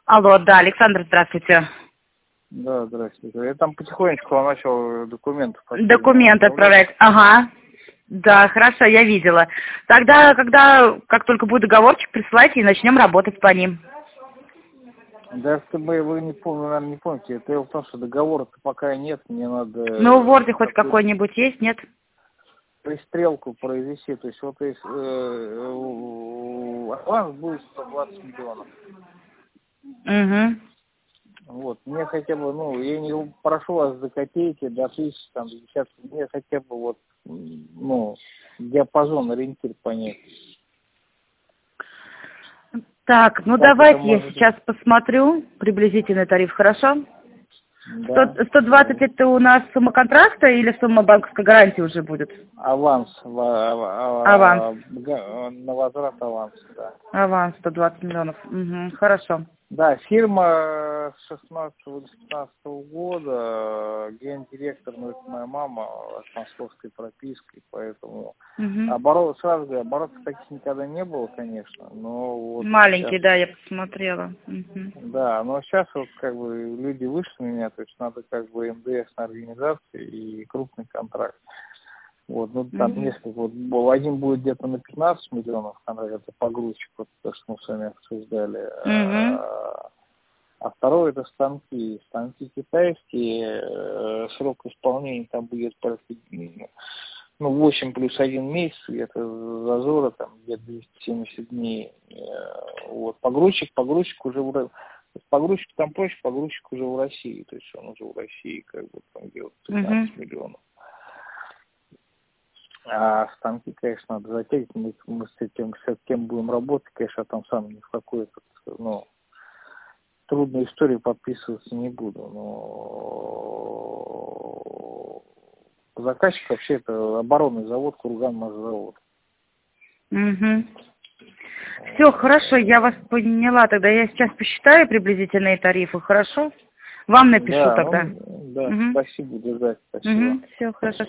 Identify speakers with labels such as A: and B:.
A: Алло, да, Александр, здравствуйте.
B: Да, здравствуйте. Я там потихонечку начал документы.
A: Документы отправлять. Ага. Да, хорошо, я видела. Тогда, как только будет договорчик, присылайте и начнем работать по ним.
B: Да, чтобы вы не помните, наверное, не помните. Это дело в том, что договора-то пока нет, мне надо...
A: Ну, в Word хоть какой-нибудь есть, нет?
B: Пристрелку произвести. То есть вот если аванс будет 120 миллионов.
A: Угу.
B: Вот, мне хотя бы, ну, я не прошу вас до копейки, до тысячи, там, до десятки, мне хотя бы вот, ну, диапазон, ориентир понять.
A: Так, ну
B: Как
A: давайте я
B: может
A: сейчас посмотрю приблизительный тариф, хорошо?
B: Да.
A: 120 это у нас сумма контракта или сумма банковской гарантии уже будет?
B: Аванс,
A: Аванс.
B: на возврат аванса, да.
A: Аванс 120 миллионов. Угу, хорошо.
B: Да, фирма с 16 или 15 года, гендиректор, ну, это моя мама, с московской пропиской, поэтому
A: Угу.
B: оборот, сразу говорю, оборотов таких никогда не было, конечно, но вот
A: Маленький,
B: сейчас,
A: да, я посмотрела. Угу.
B: да, но сейчас вот как бы люди выше меня, то есть надо как бы МДС на организации и крупный контракт. Вот, ну там несколько, вот один будет где-то на 15 миллионов, это погрузчик, вот то, что мы с вами обсуждали, а второй это станки. Станки китайские, срок исполнения там будет порядка, ну, 8 плюс 1 месяц, где-то зазора, там, где-то 270 дней. Вот, погрузчик уже погрузчик там проще, погрузчик уже в России, то есть он уже в России, как бы, там, где-то 15 миллионов. А станки, конечно, надо затягивать, мы с этим будем работать, конечно, там сам ни в какой, ну, трудную историю подписываться не буду, но заказчик вообще это оборонный завод, Курганмашзавод.
A: Угу. Все, хорошо, я вас поняла. Тогда я сейчас посчитаю приблизительные тарифы, хорошо? Вам напишу
B: Да,
A: тогда.
B: ну, да, спасибо, да, спасибо.
A: Все, хорошо.